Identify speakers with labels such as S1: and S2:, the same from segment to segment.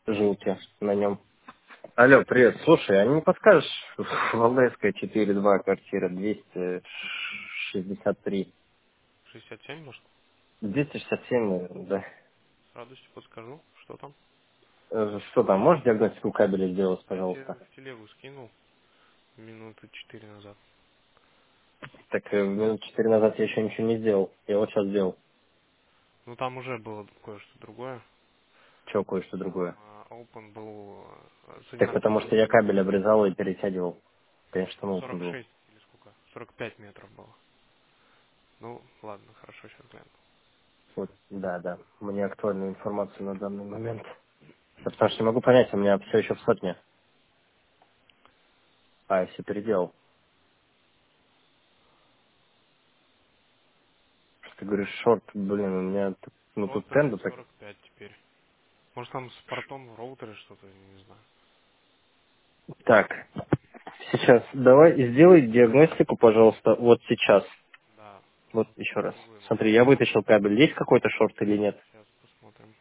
S1: жилки на нем. Алло, привет. Слушай, а не подскажешь, Валдайская 4-2, квартира 263.
S2: 67, может?
S1: 267, наверное, да.
S2: С радостью подскажу. Что там?
S1: Что там, можешь диагностику кабеля сделать,
S2: Я тебе
S1: пожалуйста?
S2: в телегу скинул минуты 4 назад.
S1: Так, минут 4 назад я еще ничего не сделал. Я вот сейчас сделал.
S2: Ну там уже было кое-что другое.
S1: Че, кое-что другое.
S2: Там Open был,
S1: Так
S2: соединялся
S1: потому что я
S2: кабель
S1: кабель обрезал и перетягивал. Конечно, нужно было.
S2: 46 или сколько? 45 метров было. Ну, ладно, хорошо, сейчас гляну.
S1: Вот, да, да. Мне актуальную информацию на данный момент. Да потому что не могу понять, у меня все еще в сотне. А, я все переделал. Ты говоришь, шорт, блин, у меня тут, ну тут
S2: Шорты
S1: тенда так.
S2: 45 теперь. Может там с портом в роутере что-то, я не знаю.
S1: Так, сейчас давай сделай диагностику, пожалуйста, вот сейчас.
S2: Да,
S1: Вот еще раз.
S2: попробуем.
S1: Смотри, я вытащил кабель. Есть какой-то шорт или нет?
S2: Сейчас посмотрим.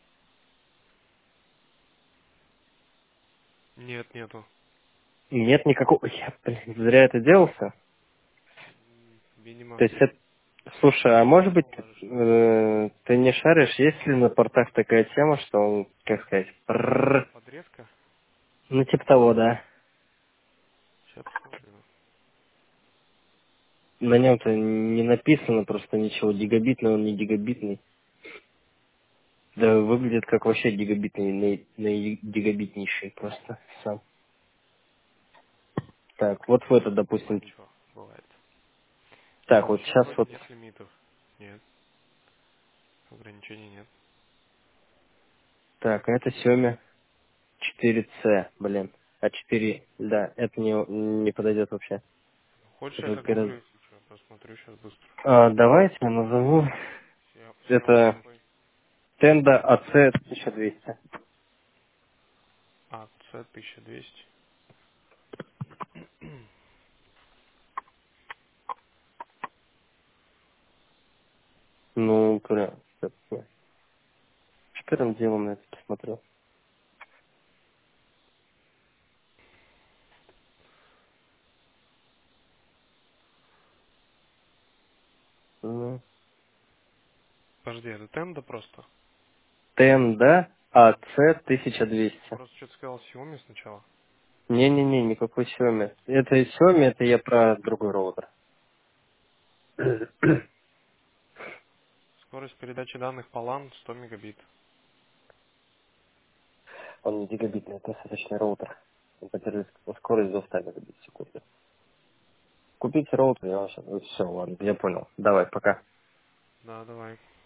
S2: Нет, нету.
S1: Нет никакого. Я, блин, зря это делался.
S2: Видимо,
S1: То есть это... Слушай, а может быть,
S2: даже что-то.
S1: ты не шаришь, есть ли на портах такая тема, что он, как сказать,
S2: Подрезка?
S1: ну типа того, да.
S2: Сейчас посмотрю.
S1: На нем-то не написано просто ничего, гигабитный он не гигабитный. Да выглядит как вообще гигабитный, гигабитнейший просто сам. Так, вот в этот,
S2: Ну
S1: допустим.
S2: ничего, бывает.
S1: Так,
S2: А
S1: вот
S2: еще
S1: сейчас
S2: вроде
S1: вот
S2: нет лимитов. Нет, ограничений нет.
S1: так, а это Xiaomi 4C, блин. А 4, да, это не подойдет вообще.
S2: Хочешь, я
S1: Это
S2: загуглю, если что, посмотрю сейчас быстро.
S1: давайте я назову.
S2: Xiaomi
S1: Это
S2: какой?
S1: Tenda AC 1200.
S2: AC1200.
S1: Ну, прям, первым делом я это посмотрел. Ну,
S2: Подожди, это Tenda просто?
S1: Tenda AC 1200.
S2: Просто что-то сказал Xiaomi сначала.
S1: Не-не-не, никакой Xiaomi. Это Xiaomi, это я про другой роутер.
S2: Скорость передачи данных по LAN 100 мегабит.
S1: Он не гигабитный, это достаточный роутер. Он поддерживает скорость до 100 мегабит в секунду. Купите роутер, я вас... Все, ладно, я понял. Давай, пока.
S2: Да, давай.